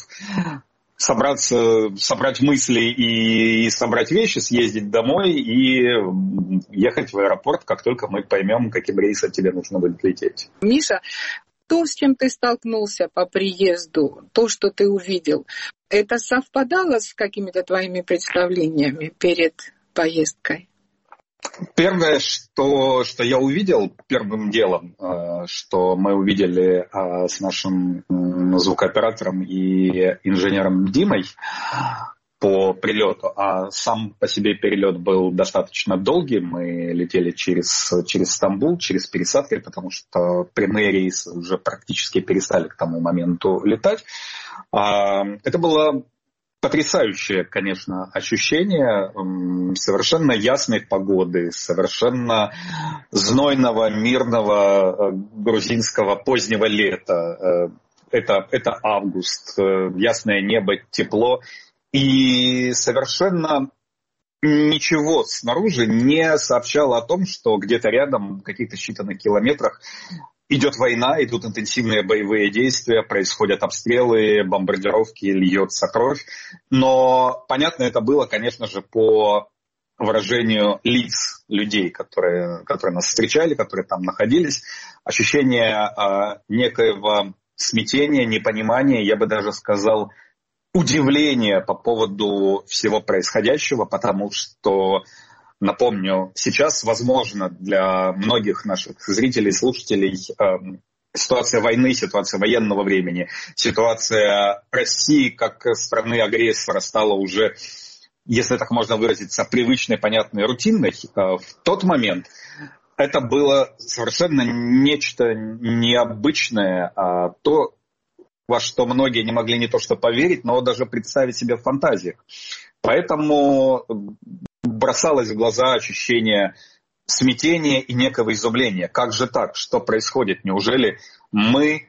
собрать мысли и собрать вещи, съездить домой и ехать в аэропорт, как только мы поймем, каким рейсом тебе нужно будет лететь. Миша, то, с чем ты столкнулся по приезду, то, что ты увидел, это совпадало с какими-то твоими представлениями перед поездкой? Первое, что я увидел первым делом, что мы увидели с нашим звукооператором и инженером Димой, по прилету, а сам по себе перелет был достаточно долгий. Мы летели через Стамбул, через пересадки, потому что прямые рейсы уже практически перестали к тому моменту летать. Это было потрясающее, конечно, ощущение совершенно ясной погоды, совершенно знойного, мирного грузинского позднего лета. Это август, ясное небо, тепло. И совершенно ничего снаружи не сообщало о том, что где-то рядом, в каких-то считанных километрах, идет война, идут интенсивные боевые действия, происходят обстрелы, бомбардировки, льется кровь. Но понятно это было, конечно же, по выражению лиц людей, которые нас встречали, которые там находились. Ощущение некоего смятения, непонимания, я бы даже сказал, удивление по поводу всего происходящего, потому что, напомню, сейчас, возможно, для многих наших зрителей и слушателей ситуация войны, ситуация военного времени, ситуация России как страны-агрессора стала уже, если так можно выразиться, привычной, понятной, рутинной. В тот момент это было совершенно нечто необычное, то, во что многие не могли не то что поверить, но даже представить себе в фантазиях. Поэтому бросалось в глаза ощущение смятения и некого изумления. Как же так? Что происходит? Неужели мы,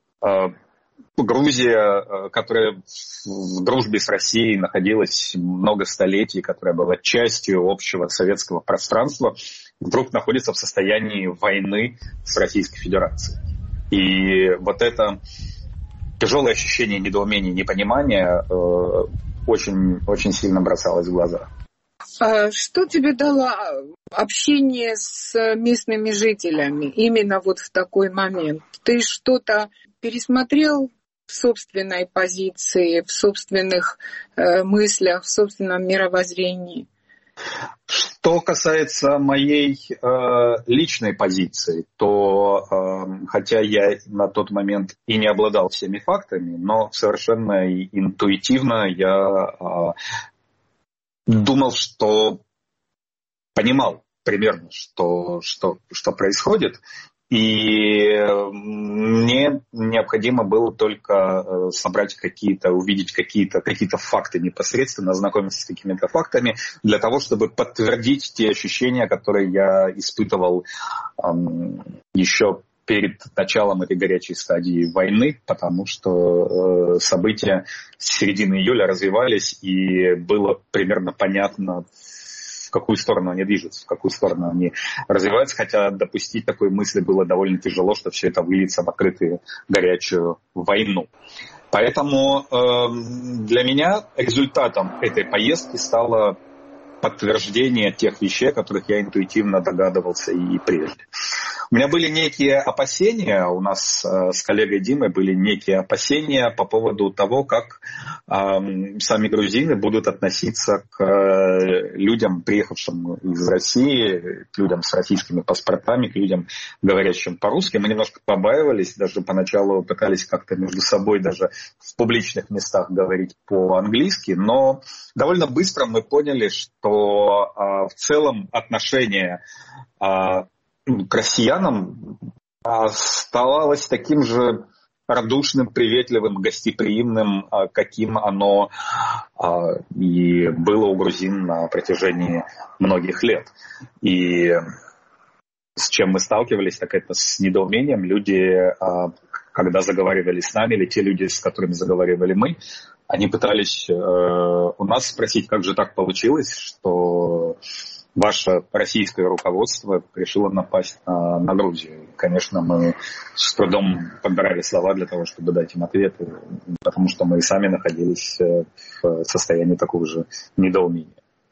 Грузия, которая в дружбе с Россией находилась много столетий, которая была частью общего советского пространства, вдруг находится в состоянии войны с Российской Федерацией? И вот это тяжелое ощущение недоумения, непонимания очень, очень сильно бросалось в глаза. Что тебе дало общение с местными жителями именно вот в такой момент? Ты что-то пересмотрел в собственной позиции, в собственных мыслях, в собственном мировоззрении? Что касается моей личной позиции, то хотя я на тот момент и не обладал всеми фактами, но совершенно интуитивно я думал, что понимал примерно, что происходит. И мне необходимо было только собрать увидеть какие-то факты непосредственно, ознакомиться с какими-то фактами для того, чтобы подтвердить те ощущения, которые я испытывал еще перед началом этой горячей стадии войны, потому что события с середины июля развивались, и было примерно понятно, в какую сторону они движутся, в какую сторону они развиваются, хотя допустить такой мысли было довольно тяжело, что все это выльется в открытую горячую войну. Поэтому для меня результатом этой поездки стало подтверждение тех вещей, о которых я интуитивно догадывался и прежде. У меня были некие опасения, у нас с коллегой Димой были некие опасения по поводу того, как сами грузины будут относиться к людям, приехавшим из России, к людям с российскими паспортами, к людям, говорящим по-русски. Мы немножко побаивались, даже поначалу пытались как-то между собой даже в публичных местах говорить по-английски, но довольно быстро мы поняли, что в целом отношение к россиянам оставалось таким же радушным, приветливым, гостеприимным, каким оно и было у грузин на протяжении многих лет. И с чем мы сталкивались, так это с недоумением. Люди, когда заговаривали с нами, или те люди, с которыми заговаривали мы, они пытались у нас спросить, как же так получилось, что ваше российское руководство решило напасть на Грузию. Конечно, мы с трудом подбирали слова для того, чтобы дать им ответы, потому что мы и сами находились в состоянии такого же недоумения.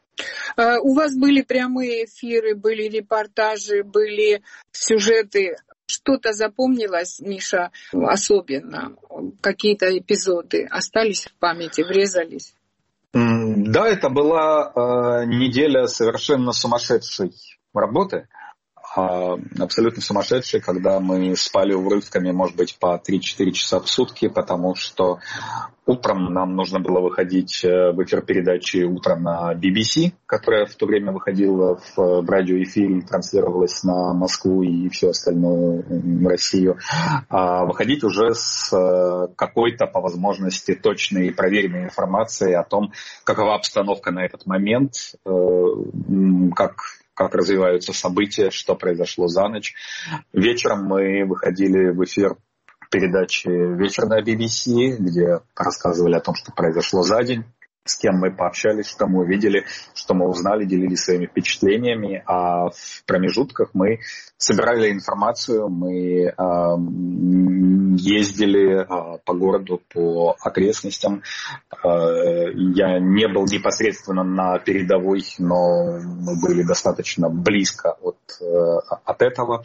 У вас были прямые эфиры, были репортажи, были сюжеты. Что-то запомнилось, Миша, особенно? Какие-то эпизоды остались в памяти, врезались? Да, это была неделя совершенно сумасшедшей работы. абсолютно сумасшедший, когда мы спали урывками, может быть, по 3-4 часа в сутки, потому что утром нам нужно было выходить в эфир передачи «Утро» на BBC, которая в то время выходила в радиоэфире, транслировалась на Москву и всю остальную Россию. Выходить уже с какой-то, по возможности, точной и проверенной информацией о том, какова обстановка на этот момент, как развиваются события, что произошло за ночь. Вечером мы выходили в эфир передачи «Вечер» на BBC, где рассказывали о том, что произошло за день, с кем мы пообщались, что мы увидели, что мы узнали, делились своими впечатлениями. А в промежутках мы собирали информацию, мы ездили по городу, по окрестностям. Я не был непосредственно на передовой, но мы были достаточно близко от этого.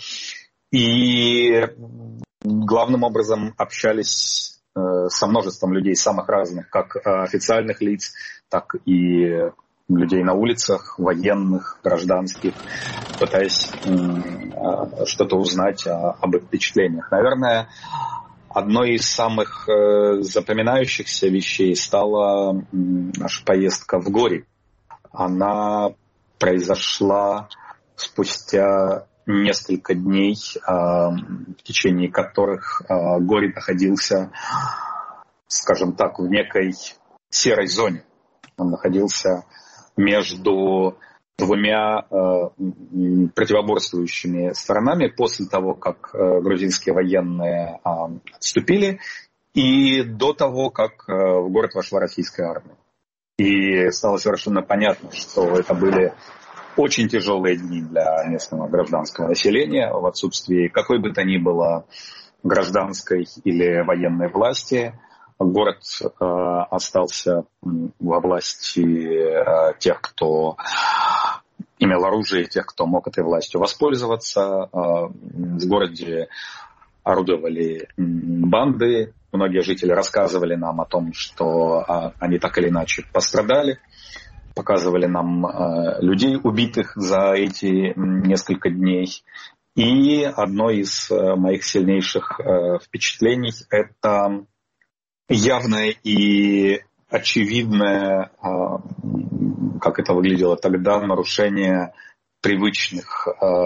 И главным образом общались со множеством людей самых разных, как официальных лиц, так и людей на улицах, военных, гражданских, пытаясь что-то узнать об их впечатлениях. Наверное, одной из самых запоминающихся вещей стала наша поездка в Гори. Она произошла спустя несколько дней, в течение которых Гори находился, скажем так, в некой серой зоне. Он находился между двумя противоборствующими сторонами после того, как грузинские военные отступили, и до того, как в город вошла российская армия. И стало совершенно понятно, что это были очень тяжелые дни для местного гражданского населения в отсутствии какой бы то ни было гражданской или военной власти. Город остался во власти тех, кто имел оружие, тех, кто мог этой властью воспользоваться. В городе орудовали банды. Многие жители рассказывали нам о том, что они так или иначе пострадали. Показывали нам людей, убитых за эти несколько дней. И одно из моих сильнейших впечатлений – это явное и очевидное, как это выглядело тогда, нарушение привычных,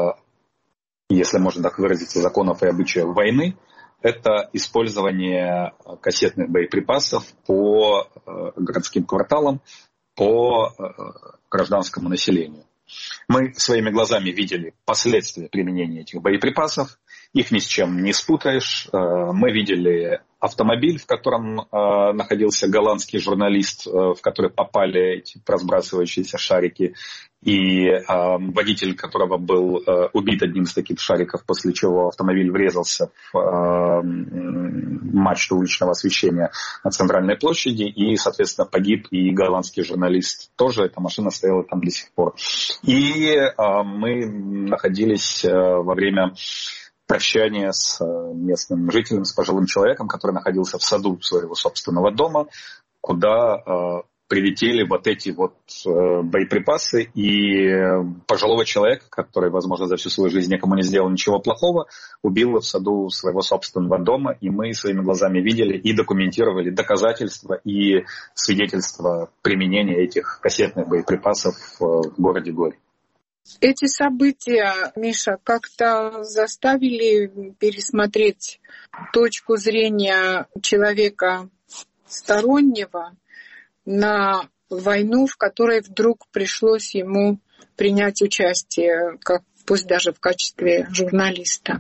если можно так выразиться, законов и обычаев войны. Это использование кассетных боеприпасов по городским кварталам, по гражданскому населению. Мы своими глазами видели последствия применения этих боеприпасов. Их ни с чем не спутаешь. Мы видели автомобиль, в котором находился голландский журналист, в который попали эти разбрасывающиеся шарики, и водитель которого был убит одним из таких шариков, после чего автомобиль врезался в мачту уличного освещения на центральной площади, и, соответственно, погиб и голландский журналист тоже. Эта машина стояла там до сих пор. И мы находились во время прощания с местным жителем, с пожилым человеком, который находился в саду своего собственного дома, куда прилетели вот эти вот боеприпасы, и пожилого человека, который, возможно, за всю свою жизнь никому не сделал ничего плохого, убил в саду своего собственного дома, и мы своими глазами видели и документировали доказательства и свидетельства применения этих кассетных боеприпасов в городе Гори. Эти события, Миша, как-то заставили пересмотреть точку зрения человека стороннего на войну, в которой вдруг пришлось ему принять участие, пусть даже в качестве журналиста.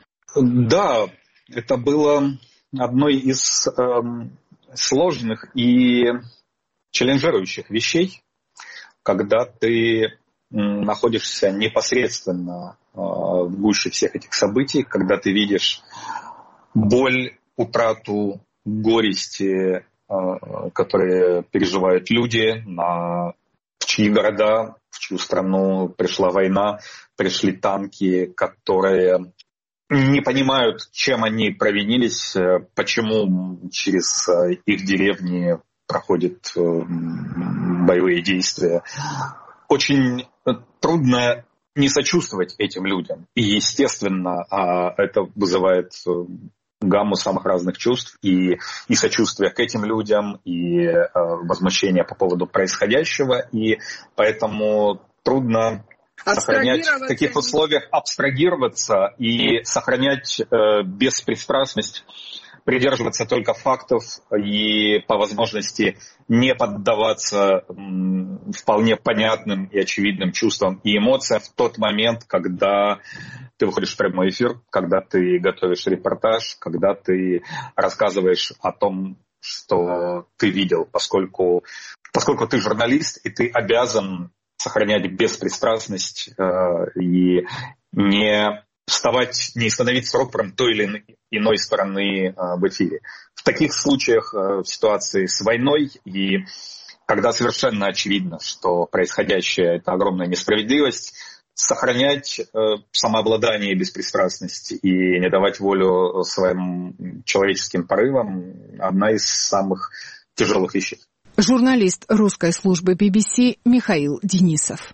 Да, это было одной из сложных и челленджирующих вещей, когда ты находишься непосредственно в гуще всех этих событий, когда ты видишь боль, утрату, горести, которые переживают люди, в чьи города, в чью страну пришла война, пришли танки, которые не понимают, чем они провинились, почему через их деревни проходят боевые действия. Очень трудно не сочувствовать этим людям. И, естественно, это вызывает гамму самых разных чувств, и сочувствие к этим людям, и возмущение по поводу происходящего, и поэтому трудно сохранять в таких условиях, абстрагироваться и сохранять беспристрастность, придерживаться только фактов и по возможности не поддаваться вполне понятным и очевидным чувствам и эмоциям в тот момент, когда ты выходишь в прямой эфир, когда ты готовишь репортаж, когда ты рассказываешь о том, что ты видел, поскольку ты журналист, и ты обязан сохранять беспристрастность и не становиться рупором той или иной стороны в эфире. В таких случаях, в ситуации с войной, и когда совершенно очевидно, что происходящее – это огромная несправедливость, сохранять самообладание и беспристрастность и не давать волю своим человеческим порывам – одна из самых тяжелых вещей. Журналист русской службы BBC Михаил Денисов.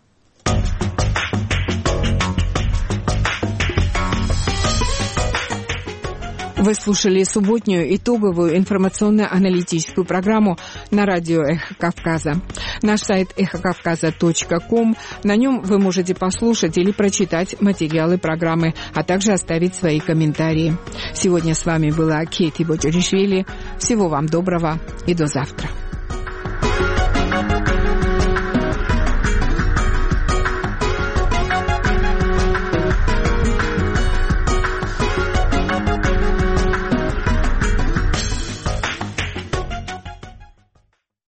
Вы слушали субботнюю итоговую информационно-аналитическую программу на радио «Эхо Кавказа». Наш сайт эхокавказа.ком. На нем вы можете послушать или прочитать материалы программы, а также оставить свои комментарии. Сегодня с вами была Кейти Боджоришвили. Всего вам доброго и до завтра.